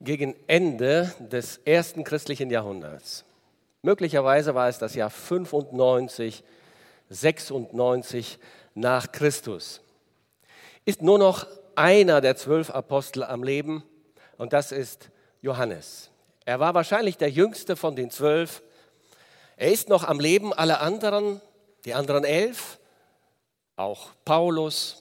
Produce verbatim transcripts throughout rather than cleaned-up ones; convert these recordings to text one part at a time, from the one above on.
gegen Ende des ersten christlichen Jahrhunderts. Möglicherweise war es das Jahr fünfundneunzig, sechsundneunzig nach Christus. Ist nur noch einer der zwölf Apostel am Leben und das ist Johannes. Er war wahrscheinlich der jüngste von den zwölf. Er ist noch am Leben, alle anderen, die anderen elf, auch Paulus,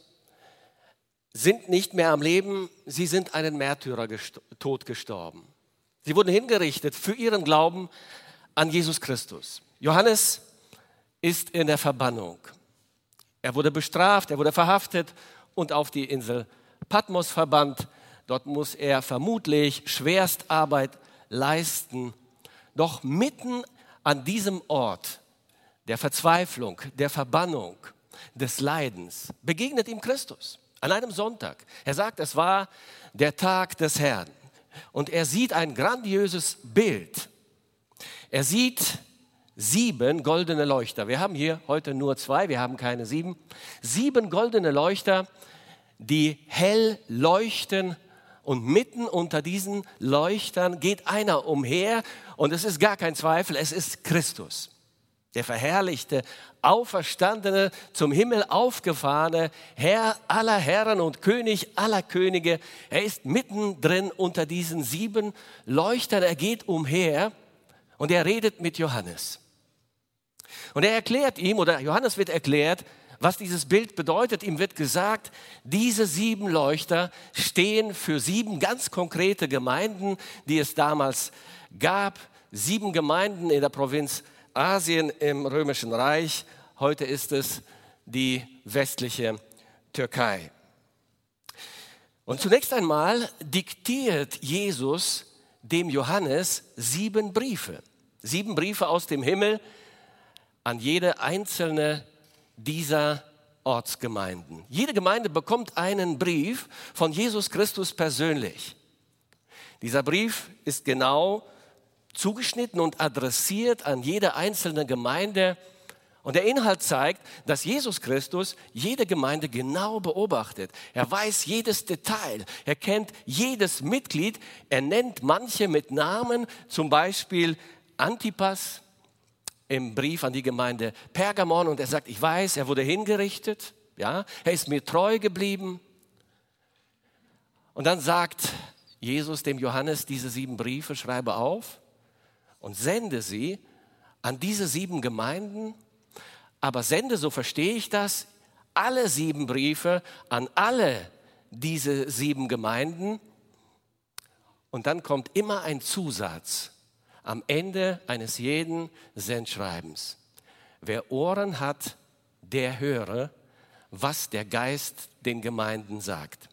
sind nicht mehr am Leben, sie sind einen Märtyrertod gestorben. Sie wurden hingerichtet für ihren Glauben an Jesus Christus. Johannes ist in der Verbannung. Er wurde bestraft, er wurde verhaftet und auf die Insel Patmos verbannt. Dort muss er vermutlich Schwerstarbeit leisten. Doch mitten an diesem Ort der Verzweiflung, der Verbannung, des Leidens begegnet ihm Christus. An einem Sonntag. Er sagt, es war der Tag des Herrn. Und er sieht ein grandioses Bild. Er sieht sieben goldene Leuchter. Wir haben hier heute nur zwei, wir haben keine sieben. Sieben goldene Leuchter, die hell leuchten. Und mitten unter diesen Leuchtern geht einer umher. Und es ist gar kein Zweifel, es ist Christus. Der verherrlichte, auferstandene, zum Himmel aufgefahrene Herr aller Herren und König aller Könige. Er ist mittendrin unter diesen sieben Leuchtern. Er geht umher und er redet mit Johannes. Und er erklärt ihm, oder Johannes wird erklärt, was dieses Bild bedeutet. Ihm wird gesagt, diese sieben Leuchter stehen für sieben ganz konkrete Gemeinden, die es damals gab. Sieben Gemeinden in der Provinz Asien im Römischen Reich, heute ist es die westliche Türkei. Und zunächst einmal diktiert Jesus dem Johannes sieben Briefe. Sieben Briefe aus dem Himmel an jede einzelne dieser Ortsgemeinden. Jede Gemeinde bekommt einen Brief von Jesus Christus persönlich. Dieser Brief ist genau zugeschnitten und adressiert an jede einzelne Gemeinde. Und der Inhalt zeigt, dass Jesus Christus jede Gemeinde genau beobachtet. Er weiß jedes Detail, er kennt jedes Mitglied, er nennt manche mit Namen, zum Beispiel Antipas im Brief an die Gemeinde Pergamon. Und er sagt, ich weiß, er wurde hingerichtet, ja, er ist mir treu geblieben. Und dann sagt Jesus dem Johannes, diese sieben Briefe schreibe auf und sende sie an diese sieben Gemeinden, aber sende, so verstehe ich das, alle sieben Briefe an alle diese sieben Gemeinden. Und dann kommt immer ein Zusatz am Ende eines jeden Sendschreibens. Wer Ohren hat, der höre, was der Geist den Gemeinden sagt.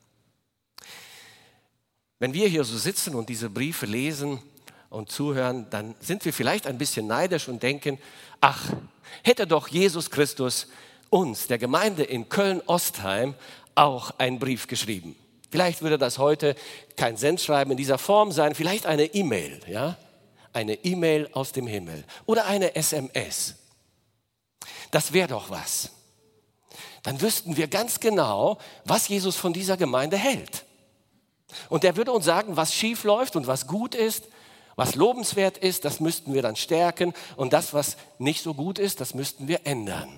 Wenn wir hier so sitzen und diese Briefe lesen und zuhören, dann sind wir vielleicht ein bisschen neidisch und denken, ach, hätte doch Jesus Christus uns, der Gemeinde in Köln-Ostheim, auch einen Brief geschrieben. Vielleicht würde das heute kein Sendschreiben in dieser Form sein, vielleicht eine E-Mail, ja? Eine E-Mail aus dem Himmel oder eine S M S. Das wäre doch was. Dann wüssten wir ganz genau, was Jesus von dieser Gemeinde hält. Und er würde uns sagen, was schief läuft und was gut ist. Was lobenswert ist, das müssten wir dann stärken und das, was nicht so gut ist, das müssten wir ändern.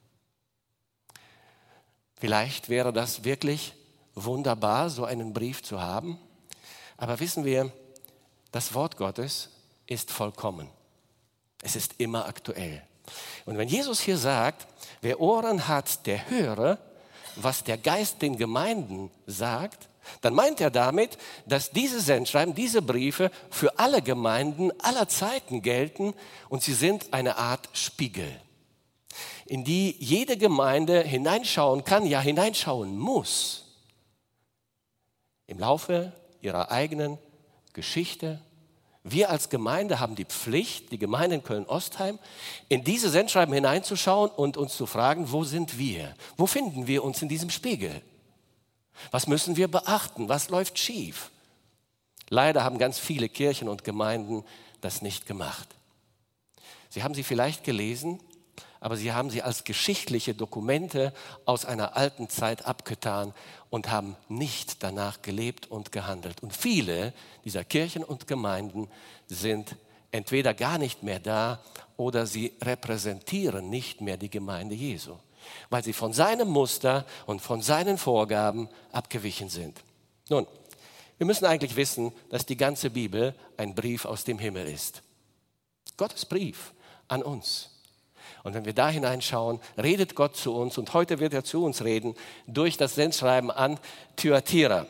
Vielleicht wäre das wirklich wunderbar, so einen Brief zu haben, aber wissen wir, das Wort Gottes ist vollkommen. Es ist immer aktuell. Und wenn Jesus hier sagt, wer Ohren hat, der höre, was der Geist den Gemeinden sagt, dann meint er damit, dass diese Sendschreiben, diese Briefe für alle Gemeinden aller Zeiten gelten und sie sind eine Art Spiegel, in die jede Gemeinde hineinschauen kann, ja hineinschauen muss. Im Laufe ihrer eigenen Geschichte. Wir als Gemeinde haben die Pflicht, die Gemeinde in Köln-Ostheim, in diese Sendschreiben hineinzuschauen und uns zu fragen, wo sind wir? Wo finden wir uns in diesem Spiegel? Was müssen wir beachten? Was läuft schief? Leider haben ganz viele Kirchen und Gemeinden das nicht gemacht. Sie haben sie vielleicht gelesen, aber sie haben sie als geschichtliche Dokumente aus einer alten Zeit abgetan und haben nicht danach gelebt und gehandelt. Und viele dieser Kirchen und Gemeinden sind entweder gar nicht mehr da oder sie repräsentieren nicht mehr die Gemeinde Jesu, weil sie von seinem Muster und von seinen Vorgaben abgewichen sind. Nun, wir müssen eigentlich wissen, dass die ganze Bibel ein Brief aus dem Himmel ist. Gottes Brief an uns. Und wenn wir da hineinschauen, redet Gott zu uns und heute wird er zu uns reden durch das Sendschreiben an Thyatira.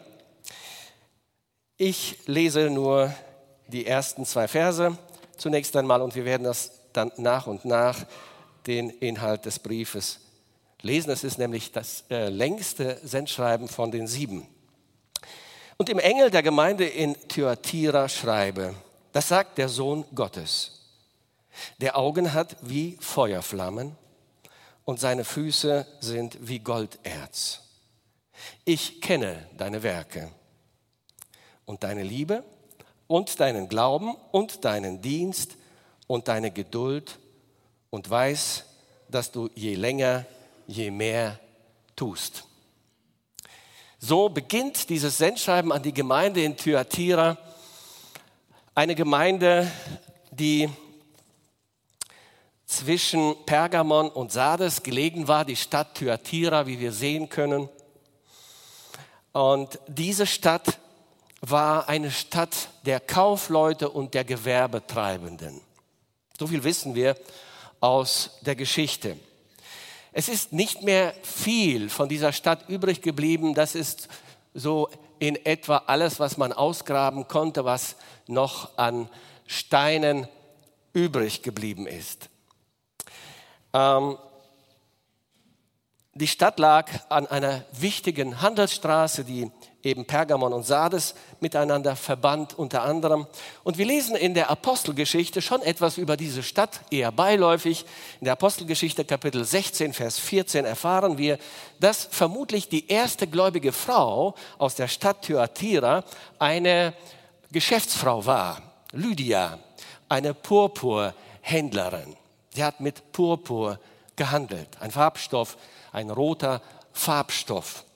Ich lese nur die ersten zwei Verse zunächst einmal und wir werden das dann nach und nach den Inhalt des Briefes lesen. Es ist nämlich das äh, längste Sendschreiben von den sieben. Und dem Engel der Gemeinde in Thyatira schreibe, das sagt der Sohn Gottes, der Augen hat wie Feuerflammen und seine Füße sind wie Golderz. Ich kenne deine Werke und deine Liebe und deinen Glauben und deinen Dienst und deine Geduld und weiß, dass du je länger, je mehr tust. So beginnt dieses Sendschreiben an die Gemeinde in Thyatira, eine Gemeinde, die zwischen Pergamon und Sardes gelegen war, die Stadt Thyatira, wie wir sehen können. Und diese Stadt war eine Stadt der Kaufleute und der Gewerbetreibenden. So viel wissen wir aus der Geschichte. Es ist nicht mehr viel von dieser Stadt übrig geblieben. Das ist so in etwa alles, was man ausgraben konnte, was noch an Steinen übrig geblieben ist. Ähm, die Stadt lag an einer wichtigen Handelsstraße, die eben Pergamon und Sardes miteinander verband unter anderem. Und wir lesen in der Apostelgeschichte schon etwas über diese Stadt, eher beiläufig. In der Apostelgeschichte Kapitel sechzehn, Vers vierzehn erfahren wir, dass vermutlich die erste gläubige Frau aus der Stadt Thyatira eine Geschäftsfrau war, Lydia, eine Purpurhändlerin. Sie hat mit Purpur gehandelt, ein Farbstoff, ein roter Farbstoff.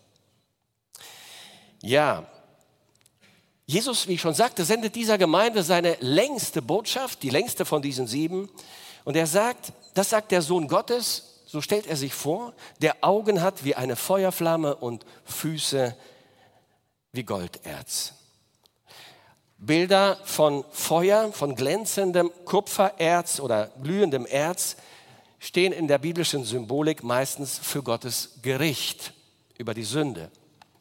Ja, Jesus, wie ich schon sagte, sendet dieser Gemeinde seine längste Botschaft, die längste von diesen sieben. Und er sagt, das sagt der Sohn Gottes, so stellt er sich vor, der Augen hat wie eine Feuerflamme und Füße wie Golderz. Bilder von Feuer, von glänzendem Kupfererz oder glühendem Erz stehen in der biblischen Symbolik meistens für Gottes Gericht über die Sünde.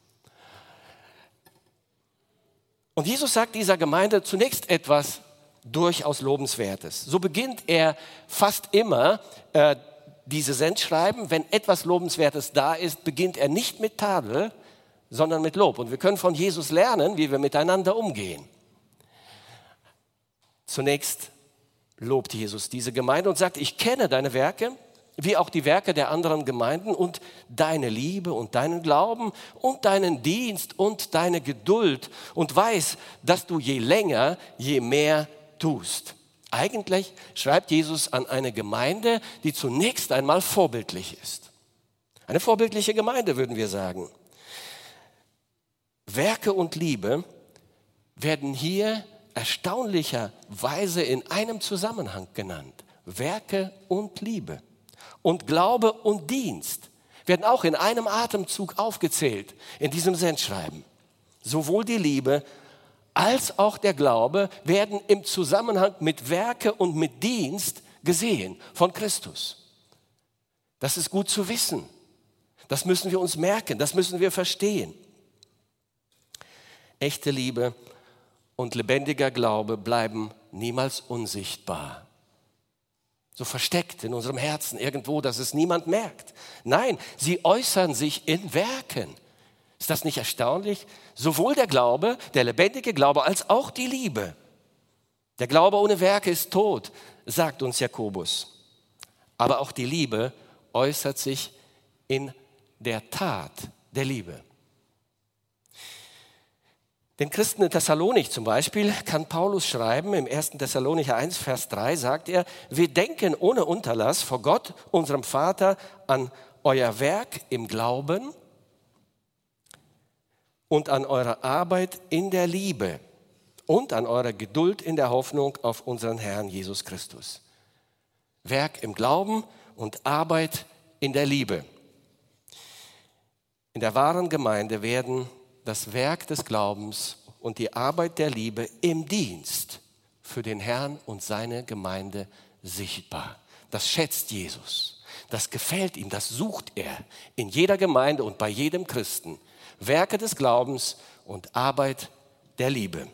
Und Jesus sagt dieser Gemeinde zunächst etwas durchaus Lobenswertes. So beginnt er fast immer äh, diese Sendschreiben. Wenn etwas Lobenswertes da ist, beginnt er nicht mit Tadel, sondern mit Lob. Und wir können von Jesus lernen, wie wir miteinander umgehen. Zunächst lobt Jesus diese Gemeinde und sagt, ich kenne deine Werke, wie auch die Werke der anderen Gemeinden und deine Liebe und deinen Glauben und deinen Dienst und deine Geduld und weiß, dass du je länger, je mehr tust. Eigentlich schreibt Jesus an eine Gemeinde, die zunächst einmal vorbildlich ist. Eine vorbildliche Gemeinde, würden wir sagen. Werke und Liebe werden hier erstaunlicherweise in einem Zusammenhang genannt. Werke und Liebe. Und Glaube und Dienst werden auch in einem Atemzug aufgezählt in diesem Sendschreiben. Sowohl die Liebe als auch der Glaube werden im Zusammenhang mit Werke und mit Dienst gesehen von Christus. Das ist gut zu wissen. Das müssen wir uns merken, das müssen wir verstehen. Echte Liebe und lebendiger Glaube bleiben niemals unsichtbar. So versteckt in unserem Herzen irgendwo, dass es niemand merkt. Nein, sie äußern sich in Werken. Ist das nicht erstaunlich? Sowohl der Glaube, der lebendige Glaube, als auch die Liebe. Der Glaube ohne Werke ist tot, sagt uns Jakobus. Aber auch die Liebe äußert sich in der Tat der Liebe. Den Christen in Thessalonik zum Beispiel kann Paulus schreiben, im ersten Thessalonicher eins, Vers drei sagt er, wir denken ohne Unterlass vor Gott, unserem Vater, an euer Werk im Glauben und an eure Arbeit in der Liebe und an eure Geduld in der Hoffnung auf unseren Herrn Jesus Christus. Werk im Glauben und Arbeit in der Liebe. In der wahren Gemeinde werden das Werk des Glaubens und die Arbeit der Liebe im Dienst für den Herrn und seine Gemeinde sichtbar. Das schätzt Jesus, das gefällt ihm, das sucht er in jeder Gemeinde und bei jedem Christen. Werke des Glaubens und Arbeit der Liebe.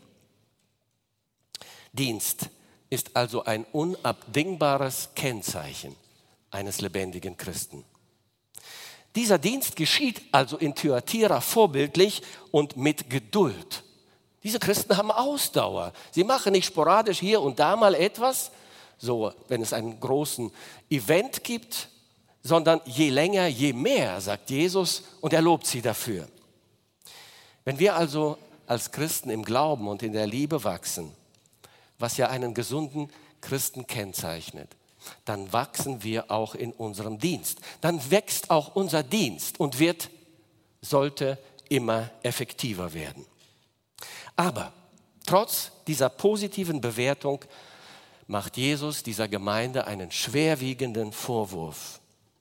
Dienst ist also ein unabdingbares Kennzeichen eines lebendigen Christen. Dieser Dienst geschieht also in Thyatira vorbildlich und mit Geduld. Diese Christen haben Ausdauer. Sie machen nicht sporadisch hier und da mal etwas, so wenn es einen großen Event gibt, sondern je länger, je mehr, sagt Jesus, und er lobt sie dafür. Wenn wir also als Christen im Glauben und in der Liebe wachsen, was ja einen gesunden Christen kennzeichnet, dann wachsen wir auch in unserem Dienst. Dann wächst auch unser Dienst und wird, sollte immer effektiver werden. Aber trotz dieser positiven Bewertung macht Jesus dieser Gemeinde einen schwerwiegenden Vorwurf.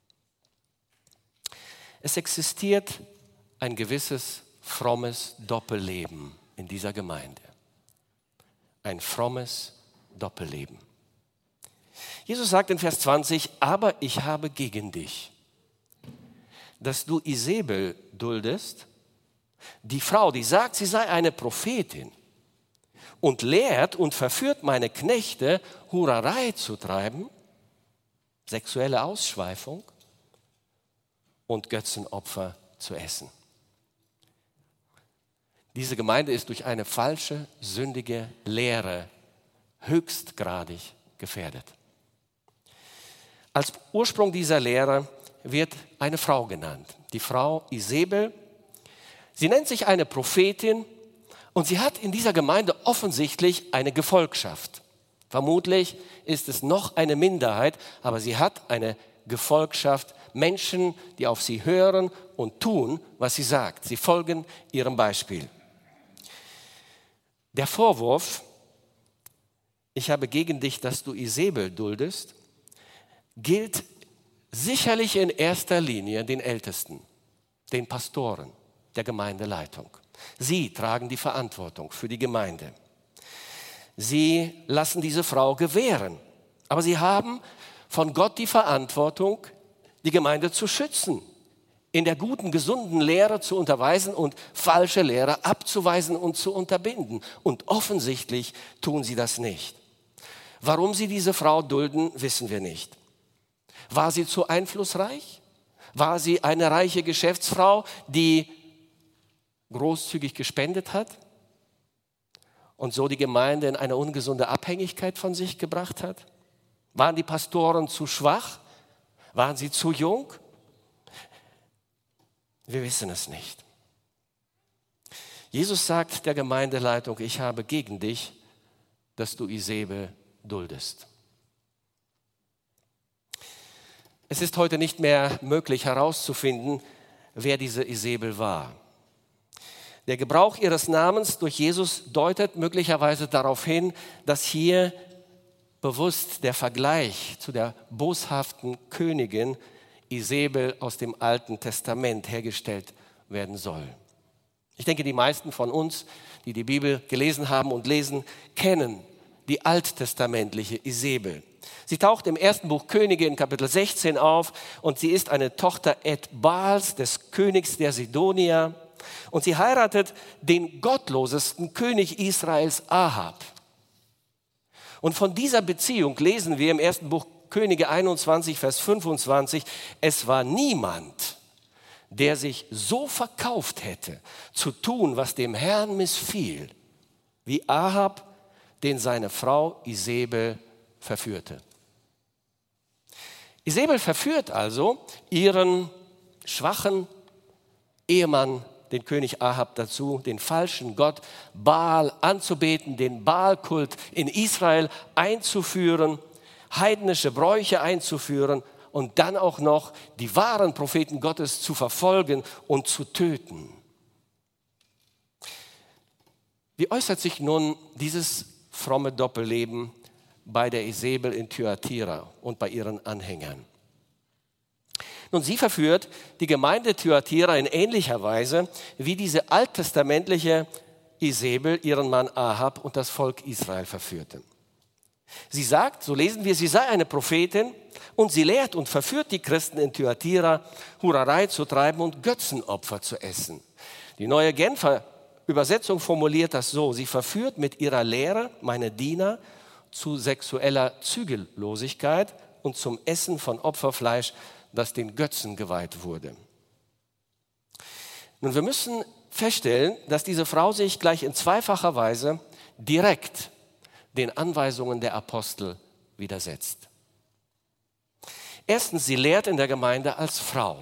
Es existiert ein gewisses frommes Doppelleben in dieser Gemeinde. Ein frommes Doppelleben. Jesus sagt in Vers zwanzig, aber ich habe gegen dich, dass du Isabel duldest, die Frau, die sagt, sie sei eine Prophetin und lehrt und verführt meine Knechte, Hurerei zu treiben, sexuelle Ausschweifung und Götzenopfer zu essen. Diese Gemeinde ist durch eine falsche, sündige Lehre höchstgradig gefährdet. Als Ursprung dieser Lehre wird eine Frau genannt, die Frau Isabel. Sie nennt sich eine Prophetin und sie hat in dieser Gemeinde offensichtlich eine Gefolgschaft. Vermutlich ist es noch eine Minderheit, aber sie hat eine Gefolgschaft, Menschen, die auf sie hören und tun, was sie sagt. Sie folgen ihrem Beispiel. Der Vorwurf, ich habe gegen dich, dass du Isabel duldest, gilt sicherlich in erster Linie den Ältesten, den Pastoren der Gemeindeleitung. Sie tragen die Verantwortung für die Gemeinde. Sie lassen diese Frau gewähren, aber sie haben von Gott die Verantwortung, die Gemeinde zu schützen, in der guten, gesunden Lehre zu unterweisen und falsche Lehre abzuweisen und zu unterbinden. Und offensichtlich tun sie das nicht. Warum sie diese Frau dulden, wissen wir nicht. War sie zu einflussreich? War sie eine reiche Geschäftsfrau, die großzügig gespendet hat und so die Gemeinde in eine ungesunde Abhängigkeit von sich gebracht hat? Waren die Pastoren zu schwach? Waren sie zu jung? Wir wissen es nicht. Jesus sagt der Gemeindeleitung, ich habe gegen dich, dass du Isabel duldest. Es ist heute nicht mehr möglich herauszufinden, wer diese Isabel war. Der Gebrauch ihres Namens durch Jesus deutet möglicherweise darauf hin, dass hier bewusst der Vergleich zu der boshaften Königin Isabel aus dem Alten Testament hergestellt werden soll. Ich denke, die meisten von uns, die die Bibel gelesen haben und lesen, kennen die alttestamentliche Isabel. Sie taucht im ersten Buch Könige in Kapitel sechzehn auf und sie ist eine Tochter Ed-Baals, des Königs der Sidonier. Und sie heiratet den gottlosesten König Israels, Ahab. Und von dieser Beziehung lesen wir im ersten Buch Könige einundzwanzig, Vers fünfundzwanzig, es war niemand, der sich so verkauft hätte, zu tun, was dem Herrn missfiel, wie Ahab, den seine Frau Isabel verführte. Isabel verführt also ihren schwachen Ehemann den König Ahab dazu, den falschen Gott Baal anzubeten, den Baalkult in Israel einzuführen, heidnische Bräuche einzuführen und dann auch noch die wahren Propheten Gottes zu verfolgen und zu töten. Wie äußert sich nun dieses fromme Doppelleben bei der Isabel in Thyatira und bei ihren Anhängern? Nun, sie verführt die Gemeinde Thyatira in ähnlicher Weise, wie diese alttestamentliche Isabel ihren Mann Ahab und das Volk Israel verführte. Sie sagt, so lesen wir, sie sei eine Prophetin und sie lehrt und verführt die Christen in Thyatira, Hurerei zu treiben und Götzenopfer zu essen. Die neue Genfer Übersetzung formuliert das so: Sie verführt mit ihrer Lehre meine Diener zu sexueller Zügellosigkeit und zum Essen von Opferfleisch, das den Götzen geweiht wurde. Nun, wir müssen feststellen, dass diese Frau sich gleich in zweifacher Weise direkt den Anweisungen der Apostel widersetzt. Erstens, sie lehrt in der Gemeinde als Frau.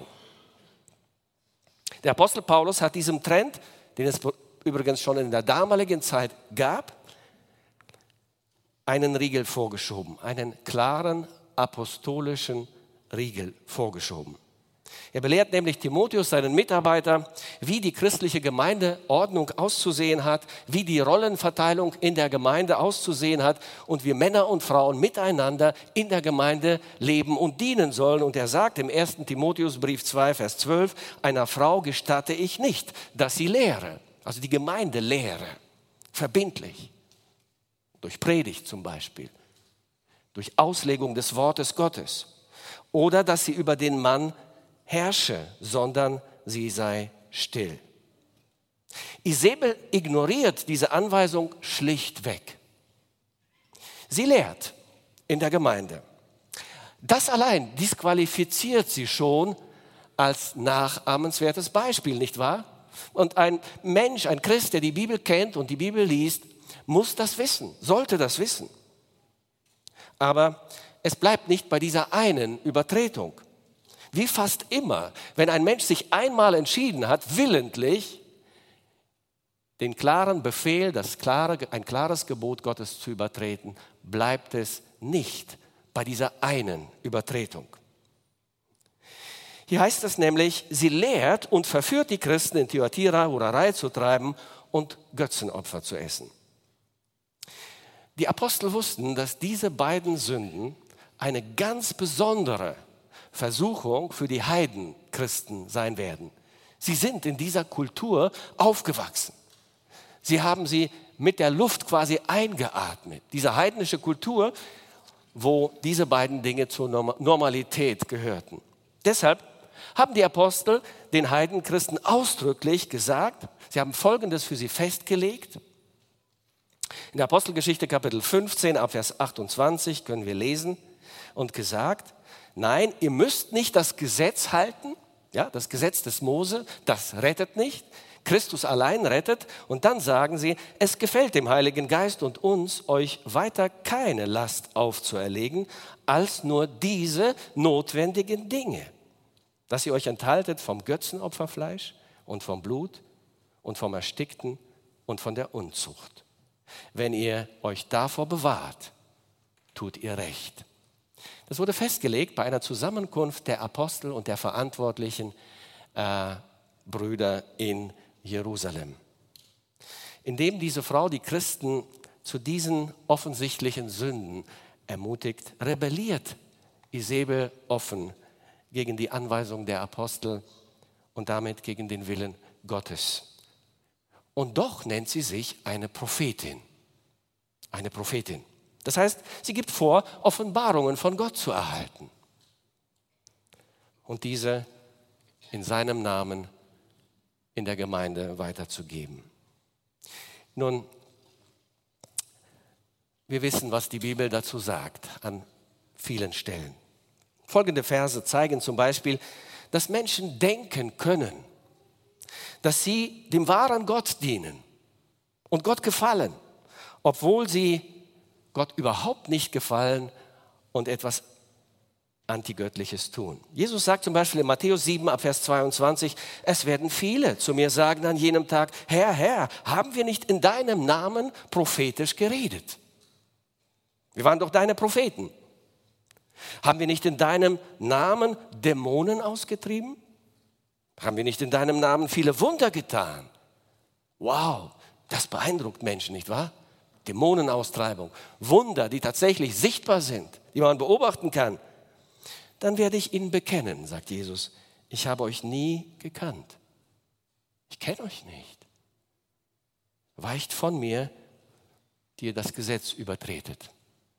Der Apostel Paulus hat diesem Trend, den es übrigens schon in der damaligen Zeit gab, einen Riegel vorgeschoben, einen klaren apostolischen Riegel vorgeschoben. Er belehrt nämlich Timotheus, seinen Mitarbeiter, wie die christliche Gemeindeordnung auszusehen hat, wie die Rollenverteilung in der Gemeinde auszusehen hat und wie Männer und Frauen miteinander in der Gemeinde leben und dienen sollen. Und er sagt im ersten Timotheusbrief zwei, Vers zwölf, einer Frau gestatte ich nicht, dass sie lehre, also die Gemeinde lehre, verbindlich, durch Predigt zum Beispiel, durch Auslegung des Wortes Gottes, oder dass sie über den Mann herrsche, sondern sie sei still. Isabel ignoriert diese Anweisung schlichtweg. Sie lehrt in der Gemeinde. Das allein disqualifiziert sie schon als nachahmenswertes Beispiel, nicht wahr? Und ein Mensch, ein Christ, der die Bibel kennt und die Bibel liest, muss das wissen, sollte das wissen. Aber es bleibt nicht bei dieser einen Übertretung. Wie fast immer, wenn ein Mensch sich einmal entschieden hat, willentlich den klaren Befehl, das klare, ein klares Gebot Gottes zu übertreten, bleibt es nicht bei dieser einen Übertretung. Hier heißt es nämlich, sie lehrt und verführt die Christen in Thyatira, Hurerei zu treiben und Götzenopfer zu essen. Die Apostel wussten, dass diese beiden Sünden eine ganz besondere Versuchung für die Heidenchristen sein werden. Sie sind in dieser Kultur aufgewachsen. Sie haben sie mit der Luft quasi eingeatmet. Diese heidnische Kultur, wo diese beiden Dinge zur Normalität gehörten. Deshalb haben die Apostel den Heidenchristen ausdrücklich gesagt, sie haben Folgendes für sie festgelegt. In der Apostelgeschichte Kapitel fünfzehn, ab Vers achtundzwanzig können wir lesen und gesagt, nein, ihr müsst nicht das Gesetz halten, ja, das Gesetz des Mose, das rettet nicht. Christus allein rettet. Und dann sagen sie, es gefällt dem Heiligen Geist und uns, euch weiter keine Last aufzuerlegen, als nur diese notwendigen Dinge. Dass ihr euch enthaltet vom Götzenopferfleisch und vom Blut und vom Erstickten und von der Unzucht. Wenn ihr euch davor bewahrt, tut ihr recht. Das wurde festgelegt bei einer Zusammenkunft der Apostel und der verantwortlichen äh, Brüder in Jerusalem. Indem diese Frau die Christen zu diesen offensichtlichen Sünden ermutigt, rebelliert Isabel offen gegen die Anweisung der Apostel und damit gegen den Willen Gottes. Und doch nennt sie sich eine Prophetin. Eine Prophetin. Das heißt, sie gibt vor, Offenbarungen von Gott zu erhalten und diese in seinem Namen in der Gemeinde weiterzugeben. Nun, wir wissen, was die Bibel dazu sagt an vielen Stellen. Folgende Verse zeigen zum Beispiel, dass Menschen denken können, dass sie dem wahren Gott dienen und Gott gefallen, obwohl sie Gott überhaupt nicht gefallen und etwas Antigöttliches tun. Jesus sagt zum Beispiel in Matthäus sieben, ab Vers zweiundzwanzig, es werden viele zu mir sagen an jenem Tag, Herr, Herr, haben wir nicht in deinem Namen prophetisch geredet? Wir waren doch deine Propheten. Haben wir nicht in deinem Namen Dämonen ausgetrieben? Haben wir nicht in deinem Namen viele Wunder getan? Wow, das beeindruckt Menschen, nicht wahr? Dämonenaustreibung, Wunder, die tatsächlich sichtbar sind, die man beobachten kann. Dann werde ich ihnen bekennen, sagt Jesus, ich habe euch nie gekannt. Ich kenne euch nicht. Weicht von mir, die ihr das Gesetz übertretet.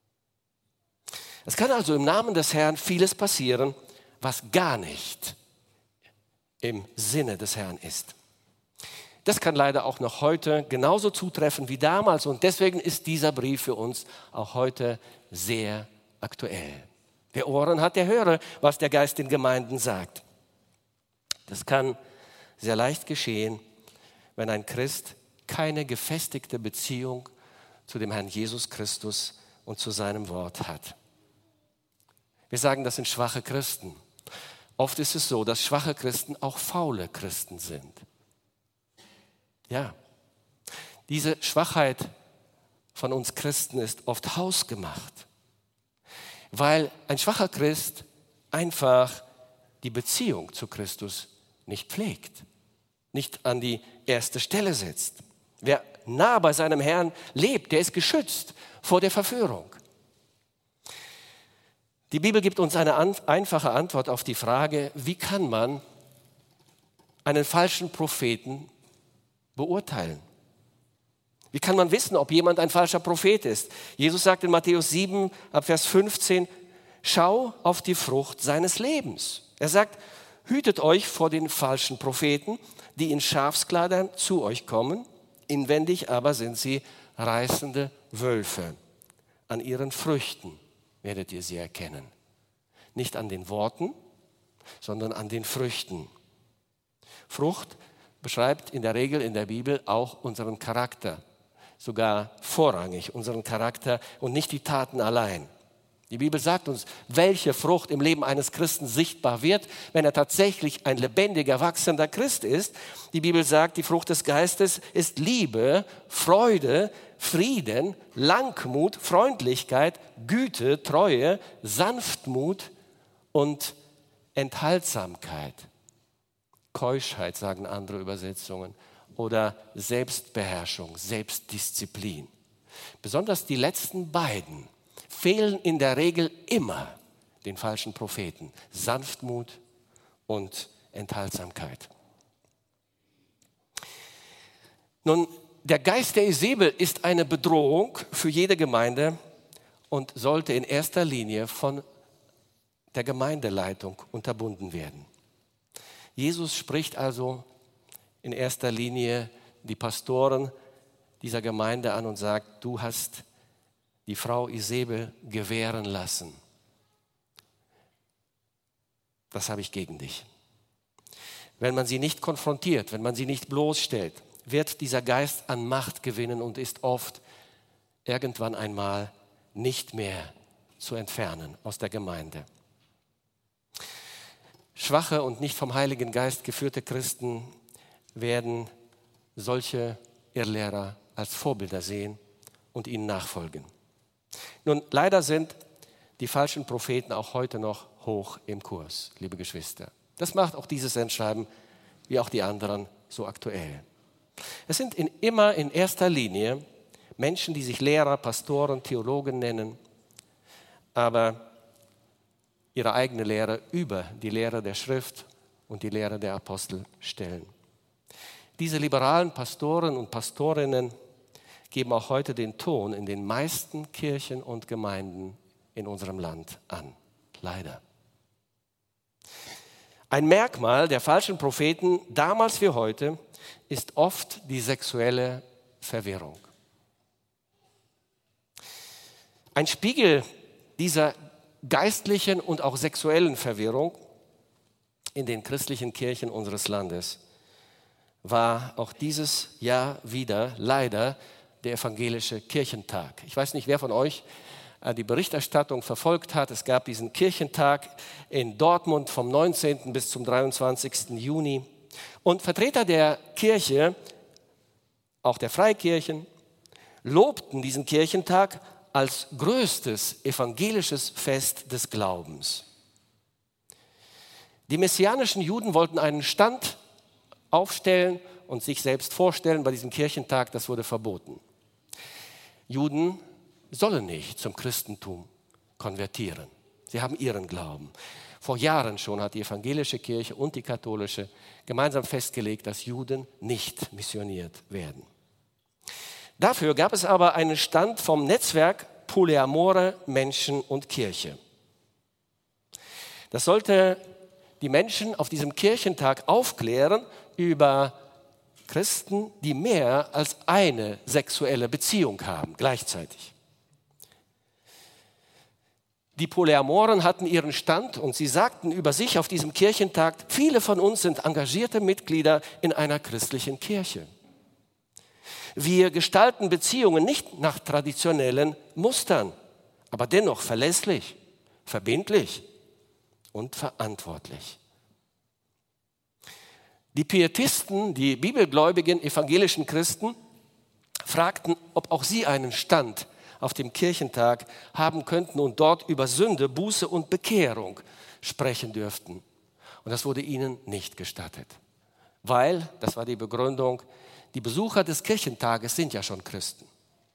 Es kann also im Namen des Herrn vieles passieren, was gar nicht im Sinne des Herrn ist. Das kann leider auch noch heute genauso zutreffen wie damals und deswegen ist dieser Brief für uns auch heute sehr aktuell. Wer Ohren hat, der höre, was der Geist den Gemeinden sagt. Das kann sehr leicht geschehen, wenn ein Christ keine gefestigte Beziehung zu dem Herrn Jesus Christus und zu seinem Wort hat. Wir sagen, das sind schwache Christen. Oft ist es so, dass schwache Christen auch faule Christen sind. Ja, diese Schwachheit von uns Christen ist oft hausgemacht, weil ein schwacher Christ einfach die Beziehung zu Christus nicht pflegt, nicht an die erste Stelle setzt. Wer nah bei seinem Herrn lebt, der ist geschützt vor der Verführung. Die Bibel gibt uns eine an, einfache Antwort auf die Frage, wie kann man einen falschen Propheten beurteilen? Wie kann man wissen, ob jemand ein falscher Prophet ist? Jesus sagt in Matthäus sieben, ab Vers fünfzehn, schau auf die Frucht seines Lebens. Er sagt, hütet euch vor den falschen Propheten, die in Schafskleidern zu euch kommen, inwendig aber sind sie reißende Wölfe. An ihren Früchten werdet ihr sie erkennen. Nicht an den Worten, sondern an den Früchten. Frucht beschreibt in der Regel in der Bibel auch unseren Charakter, sogar vorrangig unseren Charakter und nicht die Taten allein. Die Bibel sagt uns, welche Frucht im Leben eines Christen sichtbar wird, wenn er tatsächlich ein lebendiger, wachsender Christ ist. Die Bibel sagt, die Frucht des Geistes ist Liebe, Freude, Frieden, Langmut, Freundlichkeit, Güte, Treue, Sanftmut und Enthaltsamkeit. Keuschheit, sagen andere Übersetzungen, oder Selbstbeherrschung, Selbstdisziplin. Besonders die letzten beiden fehlen in der Regel immer den falschen Propheten. Sanftmut und Enthaltsamkeit. Nun, der Geist der Isabel ist eine Bedrohung für jede Gemeinde und sollte in erster Linie von der Gemeindeleitung unterbunden werden. Jesus spricht also in erster Linie die Pastoren dieser Gemeinde an und sagt, du hast die Frau Isabel gewähren lassen. Das habe ich gegen dich. Wenn man sie nicht konfrontiert, wenn man sie nicht bloßstellt, wird dieser Geist an Macht gewinnen und ist oft irgendwann einmal nicht mehr zu entfernen aus der Gemeinde. Schwache und nicht vom Heiligen Geist geführte Christen werden solche Irrlehrer als Vorbilder sehen und ihnen nachfolgen. Nun, leider sind die falschen Propheten auch heute noch hoch im Kurs, liebe Geschwister. Das macht auch dieses Sendschreiben, wie auch die anderen, so aktuell. Es sind in, immer in erster Linie Menschen, die sich Lehrer, Pastoren, Theologen nennen, aber ihre eigene Lehre über die Lehre der Schrift und die Lehre der Apostel stellen. Diese liberalen Pastoren und Pastorinnen geben auch heute den Ton in den meisten Kirchen und Gemeinden in unserem Land an. Leider. Ein Merkmal der falschen Propheten, damals wie heute, ist oft die sexuelle Verwirrung. Ein Spiegel dieser geistlichen und auch sexuellen Verwirrung in den christlichen Kirchen unseres Landes war auch dieses Jahr wieder leider der evangelische Kirchentag. Ich weiß nicht, wer von euch die Berichterstattung verfolgt hat. Es gab diesen Kirchentag in Dortmund vom neunzehnten bis zum dreiundzwanzigsten Juni. Und Vertreter der Kirche, auch der Freikirchen, lobten diesen Kirchentag als größtes evangelisches Fest des Glaubens. Die messianischen Juden wollten einen Stand aufstellen und sich selbst vorstellen bei diesem Kirchentag, das wurde verboten. Juden sollen nicht zum Christentum konvertieren. Sie haben ihren Glauben. Vor Jahren schon hat die evangelische Kirche und die katholische gemeinsam festgelegt, dass Juden nicht missioniert werden. Dafür gab es aber einen Stand vom Netzwerk Polyamore Menschen und Kirche. Das sollte die Menschen auf diesem Kirchentag aufklären über Christen, die mehr als eine sexuelle Beziehung haben, gleichzeitig. Die Polyamoren hatten ihren Stand und sie sagten über sich auf diesem Kirchentag, viele von uns sind engagierte Mitglieder in einer christlichen Kirche. Wir gestalten Beziehungen nicht nach traditionellen Mustern, aber dennoch verlässlich, verbindlich und verantwortlich. Die Pietisten, die bibelgläubigen evangelischen Christen, fragten, ob auch sie einen Stand auf dem Kirchentag haben könnten und dort über Sünde, Buße und Bekehrung sprechen dürften. Und das wurde ihnen nicht gestattet, weil, das war die Begründung, die Besucher des Kirchentages sind ja schon Christen.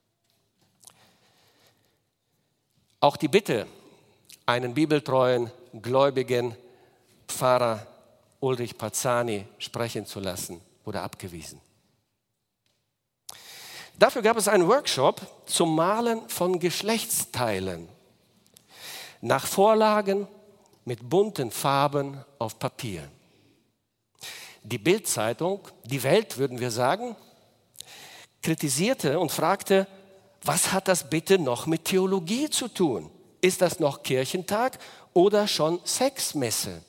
Auch die Bitte, einen bibeltreuen, gläubigen Pfarrer Ulrich Pazzani sprechen zu lassen, wurde abgewiesen. Dafür gab es einen Workshop zum Malen von Geschlechtsteilen nach Vorlagen mit bunten Farben auf Papier. Die Bild-Zeitung, die Welt würden wir sagen, kritisierte und fragte, was hat das bitte noch mit Theologie zu tun? Ist das noch Kirchentag oder schon Sexmesse?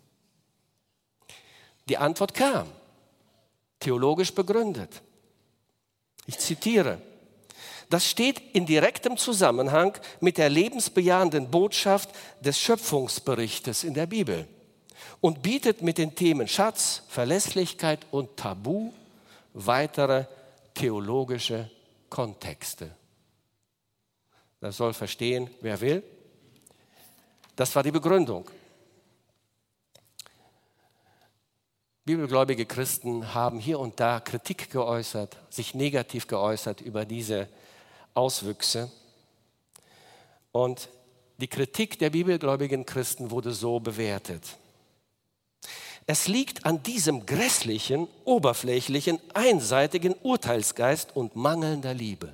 Die Antwort kam, theologisch begründet. Ich zitiere, das steht in direktem Zusammenhang mit der lebensbejahenden Botschaft des Schöpfungsberichtes in der Bibel und bietet mit den Themen Schatz, Verlässlichkeit und Tabu weitere theologische Kontexte. Das soll verstehen, wer will. Das war die Begründung. Bibelgläubige Christen haben hier und da Kritik geäußert, sich negativ geäußert über diese Auswüchse. Und die Kritik der bibelgläubigen Christen wurde so bewertet. Es liegt an diesem grässlichen, oberflächlichen, einseitigen Urteilsgeist und mangelnder Liebe.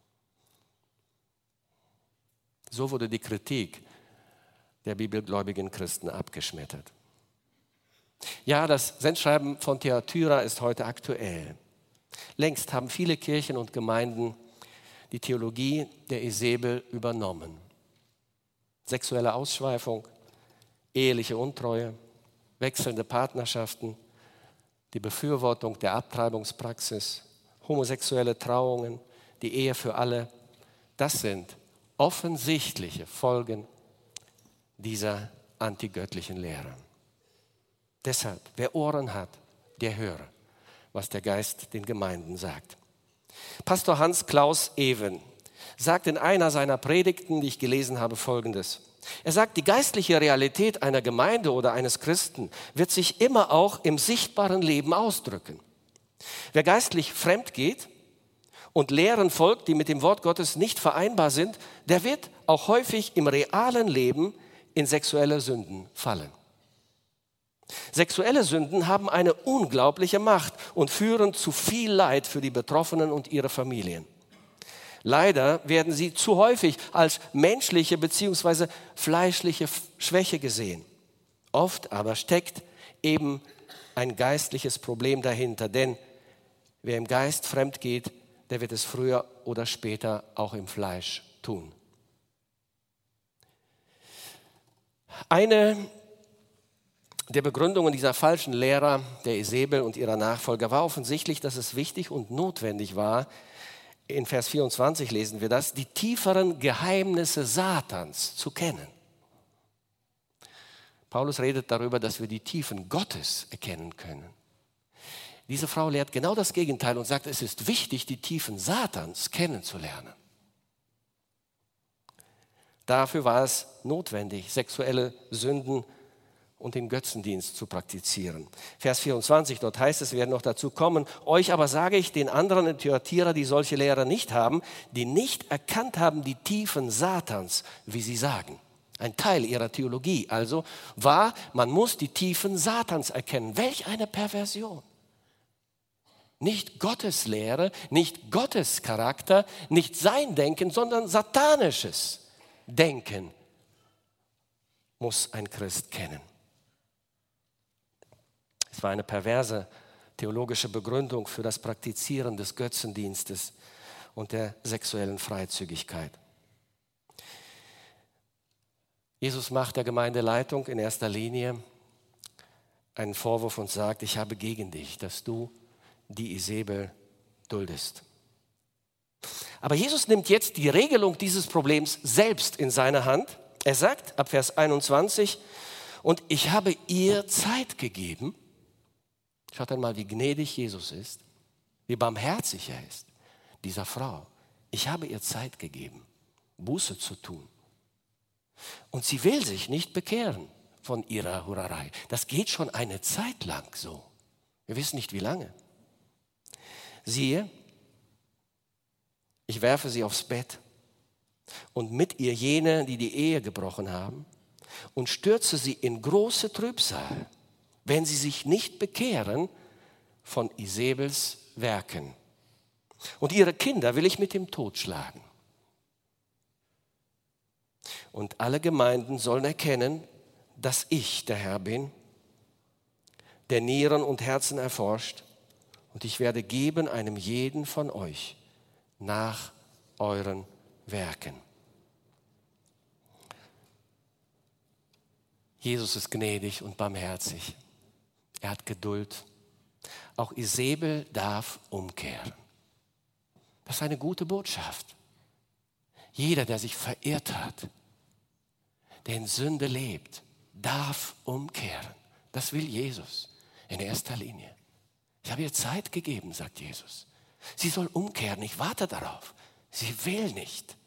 So wurde die Kritik der bibelgläubigen Christen abgeschmettert. Ja, das Sendschreiben von Thyatira ist heute aktuell. Längst haben viele Kirchen und Gemeinden die Theologie der Isabel übernommen. Sexuelle Ausschweifung, eheliche Untreue, wechselnde Partnerschaften, die Befürwortung der Abtreibungspraxis, homosexuelle Trauungen, die Ehe für alle, das sind offensichtliche Folgen dieser antigöttlichen Lehre. Deshalb, wer Ohren hat, der höre, was der Geist den Gemeinden sagt. Pastor Hans-Klaus Even sagt in einer seiner Predigten, die ich gelesen habe, Folgendes. Er sagt, die geistliche Realität einer Gemeinde oder eines Christen wird sich immer auch im sichtbaren Leben ausdrücken. Wer geistlich fremd geht und Lehren folgt, die mit dem Wort Gottes nicht vereinbar sind, der wird auch häufig im realen Leben in sexuelle Sünden fallen. Sexuelle Sünden haben eine unglaubliche Macht und führen zu viel Leid für die Betroffenen und ihre Familien. Leider werden sie zu häufig als menschliche bzw. fleischliche Schwäche gesehen. Oft aber steckt eben ein geistliches Problem dahinter, denn wer im Geist fremd geht, der wird es früher oder später auch im Fleisch tun. Eine der Begründungen dieser falschen Lehrer, der Isabel und ihrer Nachfolger, war offensichtlich, dass es wichtig und notwendig war, in Vers vierundzwanzig lesen wir das, die tieferen Geheimnisse Satans zu kennen. Paulus redet darüber, dass wir die Tiefen Gottes erkennen können. Diese Frau lehrt genau das Gegenteil und sagt, es ist wichtig, die Tiefen Satans kennenzulernen. Dafür war es notwendig, sexuelle Sünden und den Götzendienst zu praktizieren. Vers vierundzwanzig, dort heißt es, wir werden noch dazu kommen, euch aber sage ich, den anderen in Thyatira, die solche Lehrer nicht haben, die nicht erkannt haben die Tiefen Satans, wie sie sagen. Ein Teil ihrer Theologie also war, man muss die Tiefen Satans erkennen. Welch eine Perversion. Nicht Gottes Lehre, nicht Gottes Charakter, nicht sein Denken, sondern satanisches Denken muss ein Christ kennen. Es war eine perverse theologische Begründung für das Praktizieren des Götzendienstes und der sexuellen Freizügigkeit. Jesus macht der Gemeindeleitung in erster Linie einen Vorwurf und sagt, ich habe gegen dich, dass du die Isabel duldest. Aber Jesus nimmt jetzt die Regelung dieses Problems selbst in seine Hand. Er sagt ab Vers einundzwanzig, und ich habe ihr Zeit gegeben. Schaut einmal, wie gnädig Jesus ist, wie barmherzig er ist, dieser Frau. Ich habe ihr Zeit gegeben, Buße zu tun. Und sie will sich nicht bekehren von ihrer Hurerei. Das geht schon eine Zeit lang so. Wir wissen nicht, wie lange. Siehe, ich werfe sie aufs Bett und mit ihr jene, die die Ehe gebrochen haben, und stürze sie in große Trübsal, wenn sie sich nicht bekehren von Isabels Werken. Und ihre Kinder will ich mit dem Tod schlagen. Und alle Gemeinden sollen erkennen, dass ich der Herr bin, der Nieren und Herzen erforscht, und ich werde geben einem jeden von euch nach euren Werken. Jesus ist gnädig und barmherzig. Er hat Geduld. Auch Isabel darf umkehren. Das ist eine gute Botschaft. Jeder, der sich verirrt hat, der in Sünde lebt, darf umkehren. Das will Jesus in erster Linie. Ich habe ihr Zeit gegeben, sagt Jesus. Sie soll umkehren, ich warte darauf. Sie will nicht.